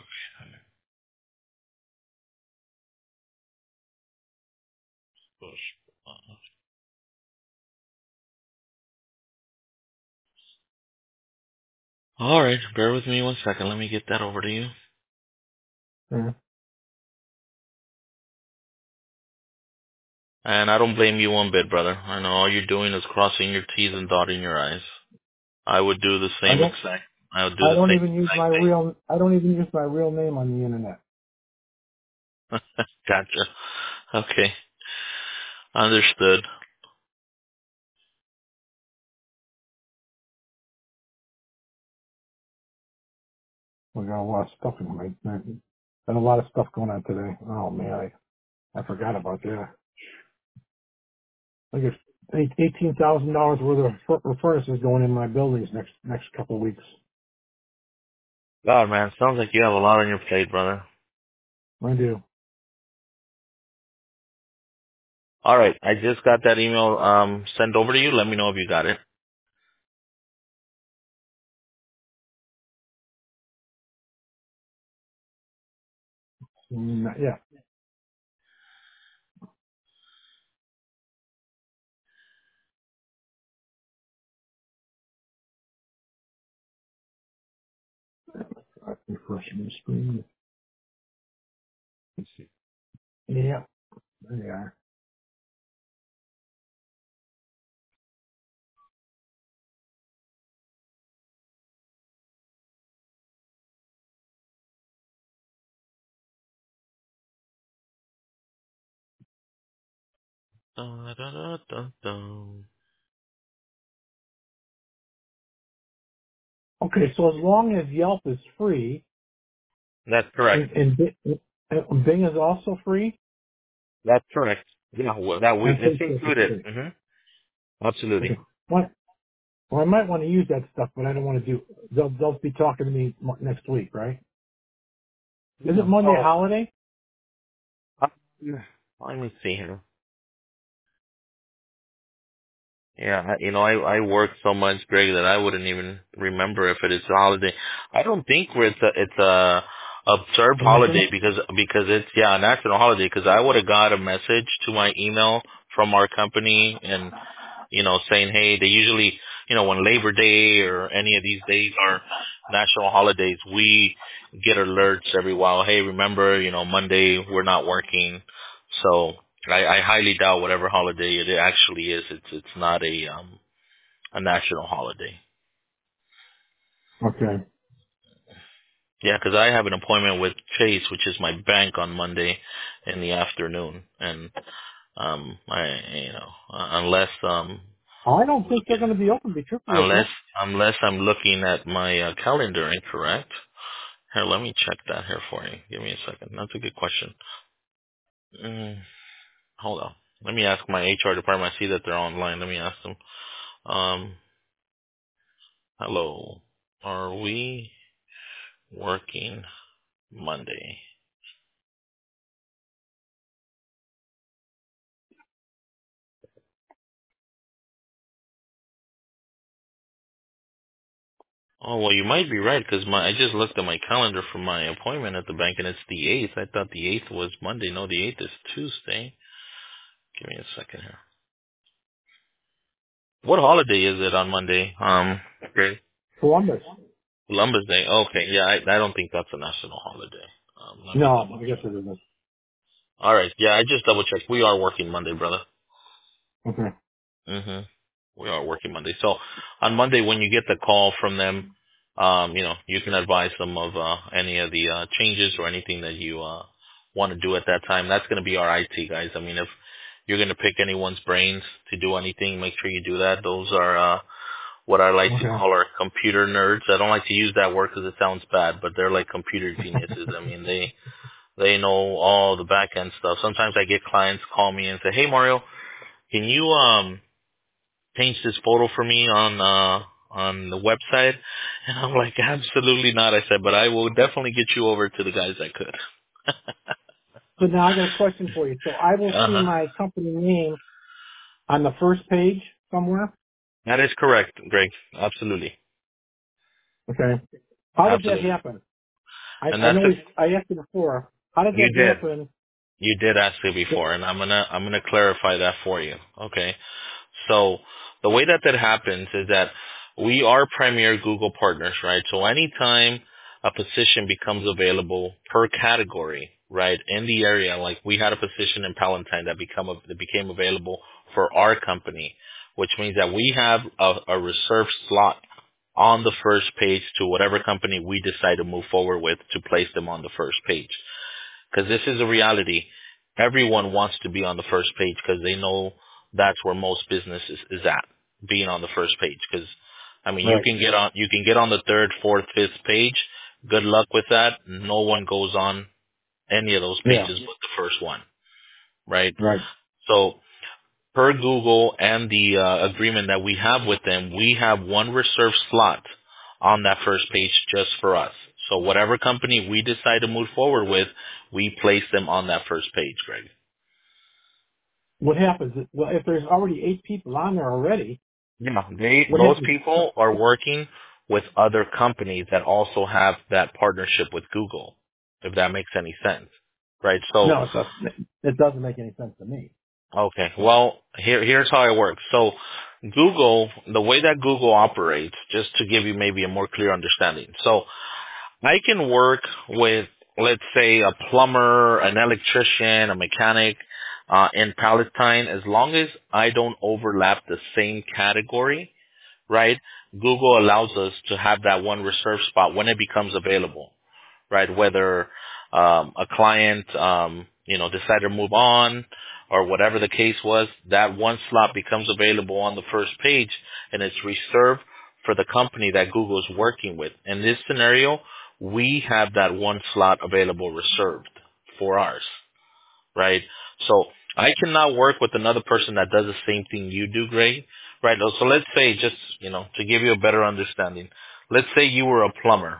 All right. Bear with me one second. Let me get that over to you. Yeah. And I don't blame you one bit, brother. I know all you're doing is crossing your T's and dotting your I's. I would do the I same don't. exact. I would do I the don't same even use my exact real. I don't even use my real name on the internet. thing. Gotcha. Okay. Understood. We got a lot of stuff in my. Got a lot of stuff going on today. Oh man, I I forgot about that. I guess eighteen thousand dollars worth of fur- furnaces going in my buildings next next couple of weeks. God, man, sounds like you have a lot on your plate, brother. I do. All right. I just got that email um sent over to you. Let me know if you got it. Mm, yeah. Refreshing the screen. Let's see. Yeah, there they are. Dun, dun, dun, dun, dun. Okay, so as long as Yelp is free, That's correct. and, and, Bi- and Bing is also free, That's correct. Yeah, well, that we and it's Facebook is included. free. hmm Absolutely. Okay. Well, well, I might want to use that stuff, but I don't want to do. They'll they'll be talking to me mo- next week, right? Is it Yeah. Monday a So, holiday? uh, let me see here. Yeah, I- you know, I I work so much, Greg, that I wouldn't even remember if it is a holiday. I don't think it's a it's a observed holiday National? because because it's yeah a national holiday because I would have got a message to my email from our company and you know saying hey they usually you know when Labor Day or any of these days are national holidays we get alerts every while hey remember you know Monday we're not working so I, I highly doubt whatever holiday it actually is. It's it's not a um a national holiday. Okay. Yeah, 'cause I have an appointment with Chase, which is my bank, on Monday in the afternoon, and um I you know uh, unless um I don't think they're looking going to be open. Be truthful with you. unless unless I'm looking at my uh, calendar incorrect. Here, let me check that here for you. Give me a second. That's a good question. Mm, hold on. Let me ask my H R department. I see that they're online. Let me ask them. Um, hello. Are we working Monday? Oh, well, you might be right because my I just looked at my calendar for my appointment at the bank and it's the eighth. I thought the eighth was Monday. No, the eighth is Tuesday. Give me a second here. What holiday is it on Monday? Um, okay. Columbus. Columbus Day. Okay, yeah, I, I don't think that's a national holiday. Um, let me No, double I guess check. it isn't. All right, yeah, I just double checked. We are working Monday, brother. Okay. Mhm. We are working Monday. So on Monday, when you get the call from them, um, you know, you can advise them of uh, any of the uh, changes or anything that you uh, want to do at that time. That's going to be our I T guys. I mean, if you're going to pick anyone's brains to do anything, make sure you do that. Those are uh, what I like to Okay. call our computer nerds. I don't like to use that word because it sounds bad, but they're like computer geniuses. I mean, they they know all the back end stuff. Sometimes I get clients call me and say, "Hey, Mario, can you um change this photo for me on uh on the website?" And I'm like, absolutely not. I said, but I will definitely get you over to the guys that could. So now I got a question for you. So I will Uh see huh. my company name on the first page somewhere. That is correct, Greg. Absolutely, Okay. How does that absolutely. happen? I, And I that's know a, we I asked you before. How does you that did. happen? You did ask it before, and I'm gonna I'm gonna clarify that for you. Okay. So the way that that happens is that we are premier Google partners, right? So anytime a position becomes available per category, right, in the area, like we had a position in Palatine that become a, that became available for our company, which means that we have a, a reserved slot on the first page to whatever company we decide to move forward with to place them on the first page. Because this is a reality. Everyone wants to be on the first page because they know that's where most business is, is at, being on the first page. Because I mean, you Right. can get on you can get on the third, fourth, fifth page. Good luck with that. No one goes on any of those Yeah. pages but the first one, right? Right. So per Google and the uh, agreement that we have with them, we have one reserved slot on that first page just for us. So whatever company we decide to move forward with, we place them on that first page, Greg. What happens? Well, if there's already eight people on there already, Yeah, they what those happens? people are working with other companies that also have that partnership with Google, if that makes any sense. Right? So No, it doesn't. It doesn't make any sense to me. okay. Well, here here's how it works. So Google, the way that Google operates, just to give you maybe a more clear understanding. So I can work with, let's say, a plumber, an electrician, a mechanic uh, in Palestine, as long as I don't overlap the same category, right? Google allows us to have that one reserved spot when it becomes available, right? Whether um, a client, um, you know, decided to move on or whatever the case was, that one slot becomes available on the first page and it's reserved for the company that Google is working with. In this scenario, we have that one slot available reserved for ours, right? So I cannot work with another person that does the same thing you do, Greg, right? So let's say, just, you know, to give you a better understanding, let's say you were a plumber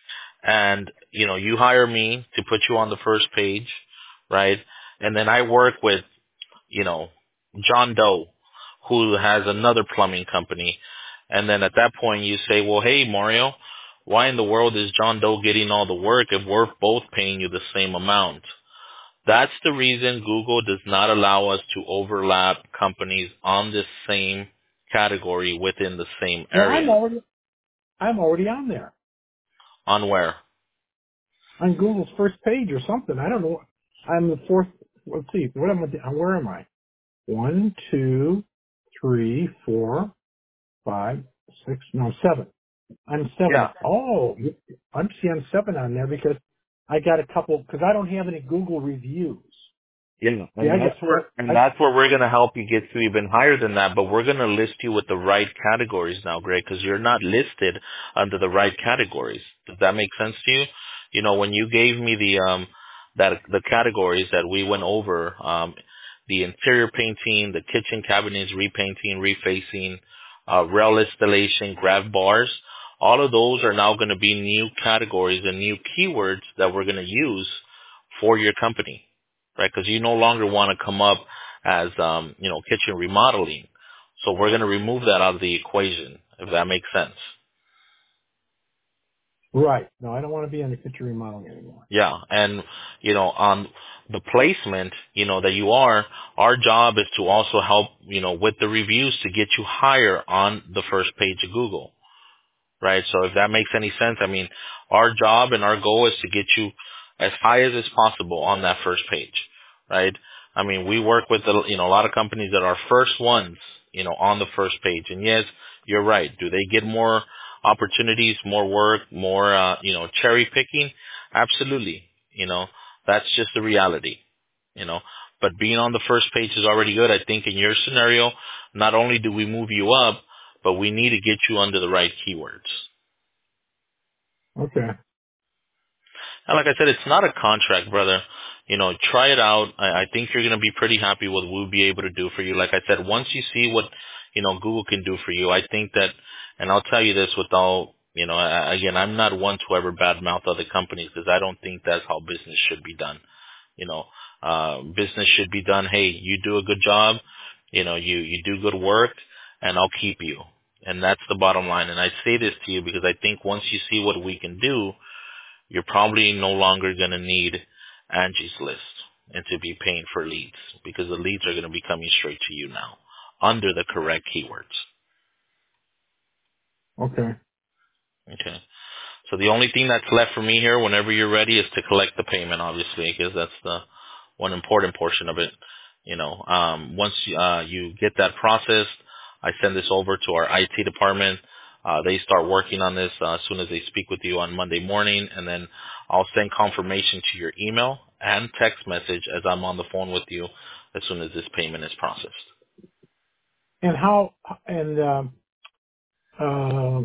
and, you know, you hire me to put you on the first page, right? And then I work with, you know, John Doe, who has another plumbing company. And then at that point you say, well, hey, Mario, why in the world is John Doe getting all the work if we're both paying you the same amount? That's the reason Google does not allow us to overlap companies on the same category within the same Well, I'm area. already I'm already on there On where? on Google's first page or something. I don't know. I'm the fourth. Let's see. What am I? Where am I? One, two, three, four, five, six. No, seven. I'm seven. Yeah. Oh, I'm see. I'm seven on there because I got a couple. Because I don't have any Google reviews. Yeah, See, and I that's got. where and I, that's where we're gonna help you get to even higher than that. But we're gonna list you with the right categories now, Greg, because you're not listed under the right categories. Does that make sense to you? You know, when you gave me the um that the categories that we went over, um, the interior painting, the kitchen cabinets, repainting, refacing, uh, rail installation, grab bars, all of those are now going to be new categories and new keywords that we're going to use for your company, right? Because you no longer want to come up as, um, you know, kitchen remodeling. So we're going to remove that out of the equation, if that makes sense. right. No, I don't want to be on the kitchen remodeling anymore. Yeah. And, you know, on the placement, you know, that you are, our job is to also help, you know, with the reviews to get you higher on the first page of Google. Right? So if that makes any sense, I mean, our job and our goal is to get you as high as is possible on that first page, right? I mean, we work with, the, you know, a lot of companies that are first ones, you know, on the first page. And yes, you're right. Do they get more opportunities, more work, more, uh, you know, cherry picking? Absolutely. You know, that's just the reality, you know. But being on the first page is already good. I think in your scenario, not only do we move you up, but we need to get you under the right keywords. Okay. And like I said, it's not a contract, brother. You know, try it out. I, I think you're going to be pretty happy with what we'll be able to do for you. Like I said, once you see what, you know, Google can do for you, I think that, and I'll tell you this with all, you know, I, again, I'm not one to ever badmouth other companies because I don't think that's how business should be done. You know, uh, business should be done. Hey, you do a good job. You know, you, you do good work and I'll keep you. And that's the bottom line. And I say this to you because I think once you see what we can do, you're probably no longer going to need Angie's List and to be paying for leads because the leads are going to be coming straight to you now under the correct keywords. Okay. Okay. So the only thing that's left for me here whenever you're ready is to collect the payment, obviously, because that's the one important portion of it. You know, um, once uh, you get that processed, I send this over to our I T department. Uh, they start working on this uh, as soon as they speak with you on Monday morning, and then I'll send confirmation to your email and text message as I'm on the phone with you as soon as this payment is processed. And how? And um, uh,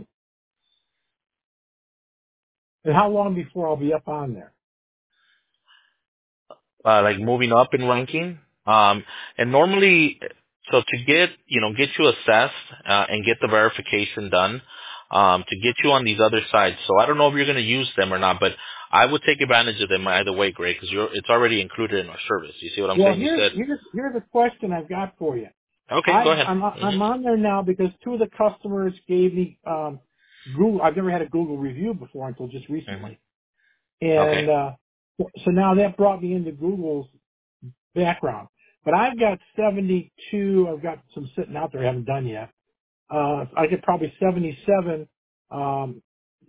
and how long before I'll be up on there? Uh, like moving up in ranking. Um, and normally, so to get, you know, get you assessed, uh, and get the verification done, um, to get you on these other sites. So I don't know if you're going to use them or not, but I would take advantage of them either way, Greg, because you're, it's already included in our service. You see what I'm Well, saying? You here's said, here's here's a question I've got for you. okay, go I ahead. I'm hmm I'm on there now because two of the customers gave me um, Google. I've never had a Google review before until just hmm recently, Okay. and uh, so now that brought me into Google's background. But I've got seventy-two. I've got some sitting out there I haven't done yet. Uh, I get probably seventy-seven um,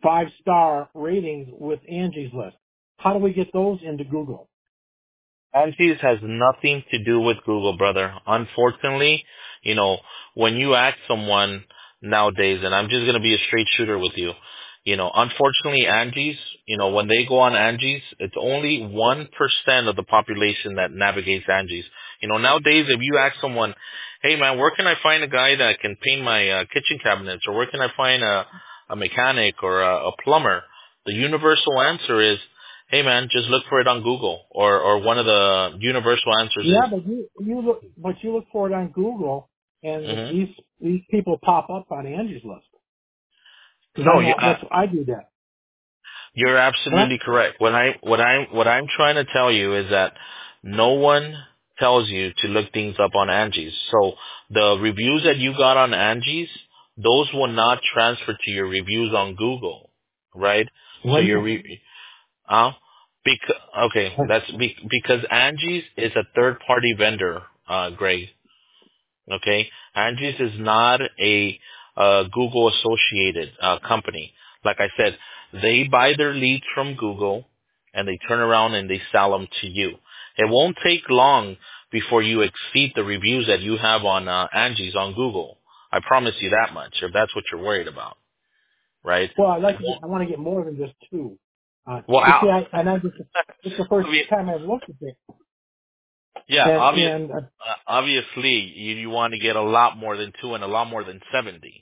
five star ratings with Angie's List. How do we get those into Google? Angie's has nothing to do with Google, brother. Unfortunately, you know, when you ask someone nowadays, and I'm just going to be a straight shooter with you, you know, unfortunately, Angie's, you know, when they go on Angie's, it's only one percent of the population that navigates Angie's. You know, nowadays, if you ask someone, hey, man, where can I find a guy that can paint my uh, kitchen cabinets, or where can I find a, a mechanic or a, a plumber, the universal answer is, hey, man, just look for it on Google, or or one of the universal answers Yeah, is, but you you look but you look for it on Google, and hmm these these people pop up on Angie's List because no, I you, know uh, that's I do that. you're What? absolutely correct. What I what I what I'm trying to tell you is that no one tells you to look things up on Angie's. So the reviews that you got on Angie's, those will not transfer to your reviews on Google, right? So What? your re- uh, because okay, that's be, because Angie's is a third party vendor, uh, Greg. Okay, Angie's is not a uh, Google associated uh, company. Like I said, they buy their leads from Google and they turn around and they sell them to you. It won't take long before you exceed the reviews that you have on uh, Angie's on Google. I promise you that much. If that's what you're worried about, right? Well, I like It to get, won't. I want to get more than just two. Uh, Well, you see, I, I and I just it's the first I mean, time I've looked at it, yeah, and obvious, and uh, uh, obviously you, you want to get a lot more than two and a lot more than seventy.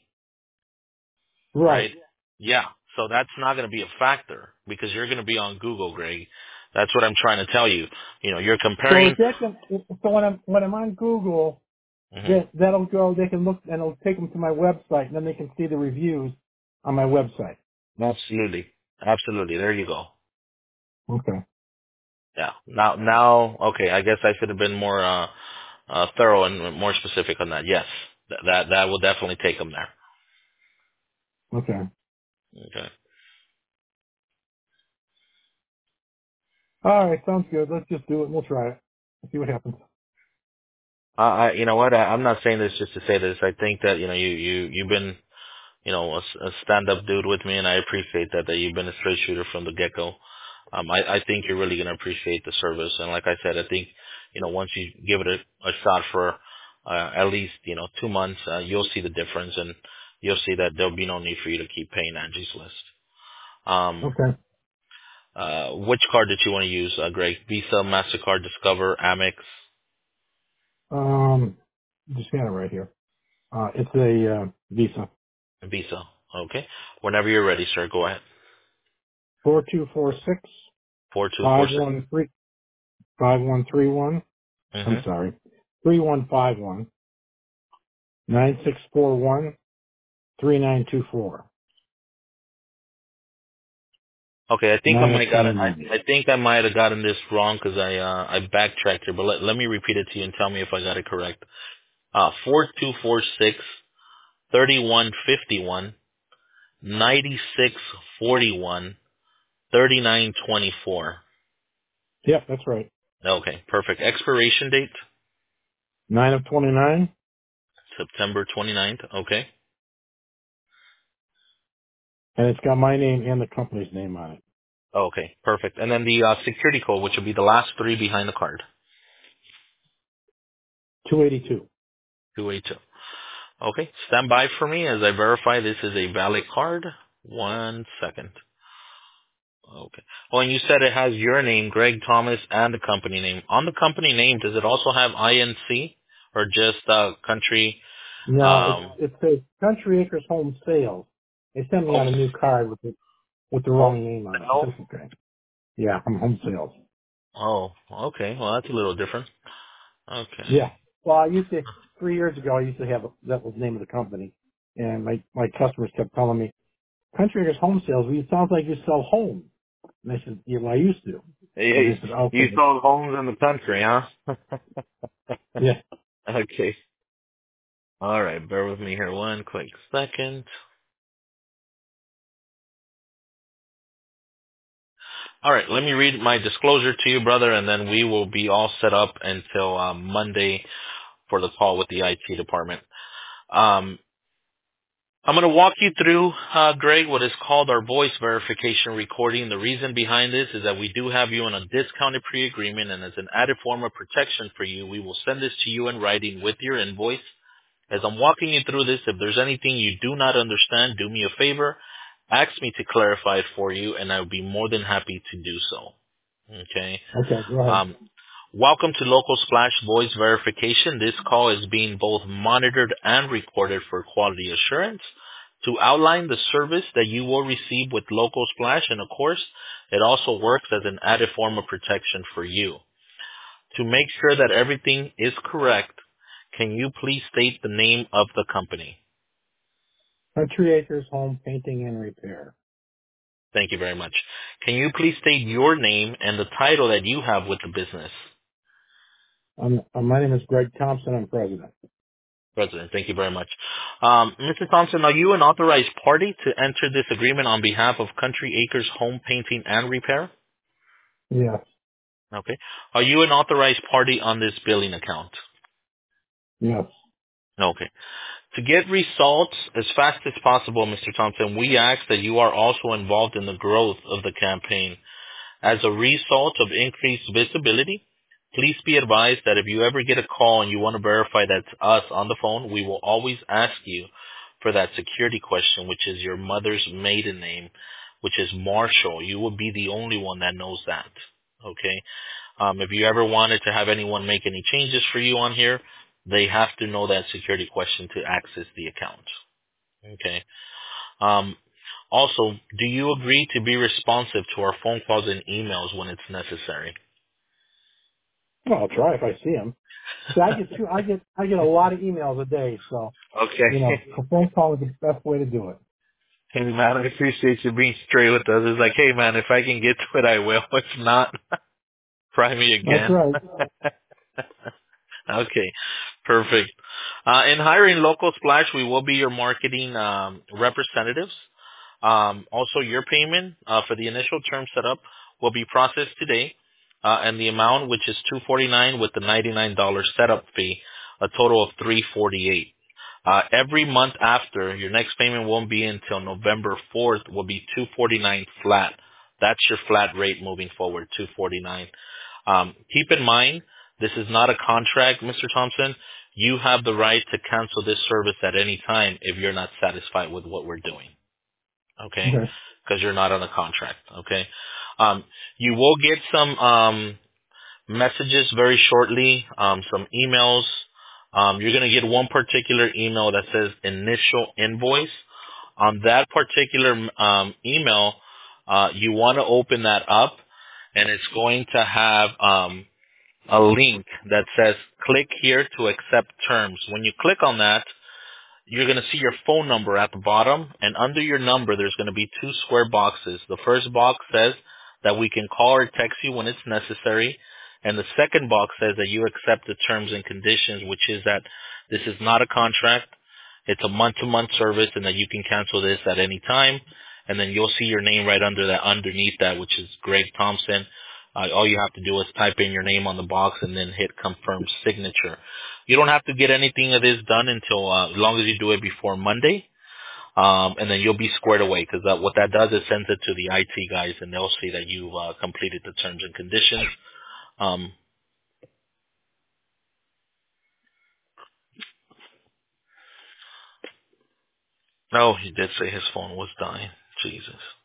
right. Right? Yeah. So that's not going to be a factor because you're going to be on Google, Greg. That's what I'm trying to tell you. You know, you're So if comparing. that can, so when I'm when I'm on Google, Mhm. that that'll go. They can look and it'll take them to my website, and then they can see the reviews on my website. Absolutely. Absolutely. There you go. Okay. Yeah. Now, now, okay. I guess I should have been more uh, uh, thorough and more specific on that. Yes, Th- that that will definitely take them there. Okay. Okay. All right. Sounds good. Let's just do it. We'll try it. Let's see what happens. Uh, I, you know what? I, I'm not saying this just to say this. I think that you know you you you've been you know, a, a stand-up dude with me, and I appreciate that, that you've been a straight shooter from the get-go. Um, I, I think you're really going to appreciate the service. And like I said, I think, you know, once you give it a, a shot for uh, at least, you know, two months, uh, you'll see the difference, and you'll see that there'll be no need for you to keep paying Angie's List. Um, Okay. uh, which card did you want to use, uh, Greg? Visa, MasterCard, Discover, Amex, Um, just got it right here. Uh, it's a uh, Visa. Visa. Okay. Whenever you're ready, sir, go ahead. Four two four six Four two four five six. one three five one three one. I'm Mm-hmm. sorry. Three one five one nine six four one three nine two four. Okay, I think I Nine of might got it. twenty I, nine. I think I might have gotten this wrong because I uh, I backtracked here, but let, let me repeat it to you and tell me if I got it correct. Uh, four two four six thirty one fifty one ninety six forty one thirty nine twenty four. Yep, that's right. Okay, perfect. Expiration date Nine of twenty nine, September twenty ninth. Okay. and it's got my name and the company's name on it. Okay, perfect. And then the uh, security code, which will be the last three behind the card. Two eighty two. two eight two. Okay, stand by for me as I verify this is a valid card. One second. Okay. Well, and you said it has your name, Greg Thomas, and the company name. On the company name, does it also have I N C or just uh, country? No, it's Um, it says Country Acres Home Sales. They sent me home. out a new card with the with the Home wrong name on it. sales? That's okay. Yeah, from Home Sales. Oh, okay. Well, that's a little different. Okay. Yeah. Well, I used to three years ago. I used to have a, that was the name of the company, and my my customers kept telling me Country Acres Home Sales. Well, it sounds like you sell homes. And I said, yeah, well, I used to. And You they said, you okay. sold homes in the country, huh? Yeah. Okay. All right. Bear with me here one quick second. All right. Let me read my disclosure to you, brother, and then we will be all set up until um, Monday for the call with the I T department. Um, I'm going to walk you through, uh, Greg, what is called our voice verification recording. The reason behind this is that we do have you in a discounted pre-agreement, and as an added form of protection for you, we will send this to you in writing with your invoice. As I'm walking you through this, if there's anything you do not understand, do me a favor, ask me to clarify it for you, and I would be more than happy to do so. Okay? Okay, go ahead. Um, welcome to Local Splash Voice Verification. This call is being both monitored and recorded for quality assurance to outline the service that you will receive with Local Splash, and of course, it also works as an added form of protection for you. To make sure that everything is correct, can you please state the name of the company? Country Acres Home Painting and Repair. Thank you very much. Can you please state your name and the title that you have with the business? Um, uh, my name is Greg Thompson. I'm president. President, thank you very much. Um, Mister Thompson, are you an authorized party to enter this agreement on behalf of Country Acres Home Painting and Repair? Yes. Okay. Are you an authorized party on this billing account? Yes. Okay. To get results as fast as possible, Mister Thompson, we ask that you are also involved in the growth of the campaign. As a result of increased visibility, please be advised that if you ever get a call and you want to verify that's us on the phone, we will always ask you for that security question, which is your mother's maiden name, which is Marshall. You will be the only one that knows that. Okay? Um, if you ever wanted to have anyone make any changes for you on here, they have to know that security question to access the account. Okay? Um, also, do you agree to be responsive to our phone calls and emails when it's necessary? Well, I'll try if I see them. See, I get two, I get I get a lot of emails a day, so you know, Okay. a phone call is the best way to do it. Hey man, I appreciate you being straight with us. It's like, hey man, if I can get to it, I will. If not, try me That's again. right. Okay, perfect. Uh, in hiring Local Splash, we will be your marketing um, representatives. Um, also, your payment uh, for the initial term setup will be processed today, uh, and the amount, which is two forty-nine with the ninety-nine dollars setup fee, a total of three forty-eight. Uh, every month after, your next payment won't be until November fourth, will be two forty-nine flat. That's your flat rate moving forward, two forty-nine. Um, keep in mind, this is not a contract, Mister Thompson. You have the right to cancel this service at any time if you're not satisfied with what we're doing. Okay? Okay. Because you're not on a contract. Okay? Um, you will get some um, messages very shortly, um, some emails. Um, you're going to get one particular email that says initial invoice. On that particular um, email, uh, you want to open that up, and it's going to have um, a link that says click here to accept terms. When you click on that, you're going to see your phone number at the bottom, and under your number, there's going to be two square boxes. The first box says that we can call or text you when it's necessary, and the second box says that you accept the terms and conditions, which is that this is not a contract. It's a month-to-month service, and that you can cancel this at any time. And then you'll see your name right under that, underneath that, which is Greg Thompson. Uh, all you have to do is type in your name on the box and then hit confirm signature. You don't have to get anything of this done until uh, as long as you do it before Monday, um, and then you'll be squared away. Because that, what that does is sends it to the I T guys, and they'll see that you've uh, completed the terms and conditions. Um, oh, he did say his phone was dying. Jesus.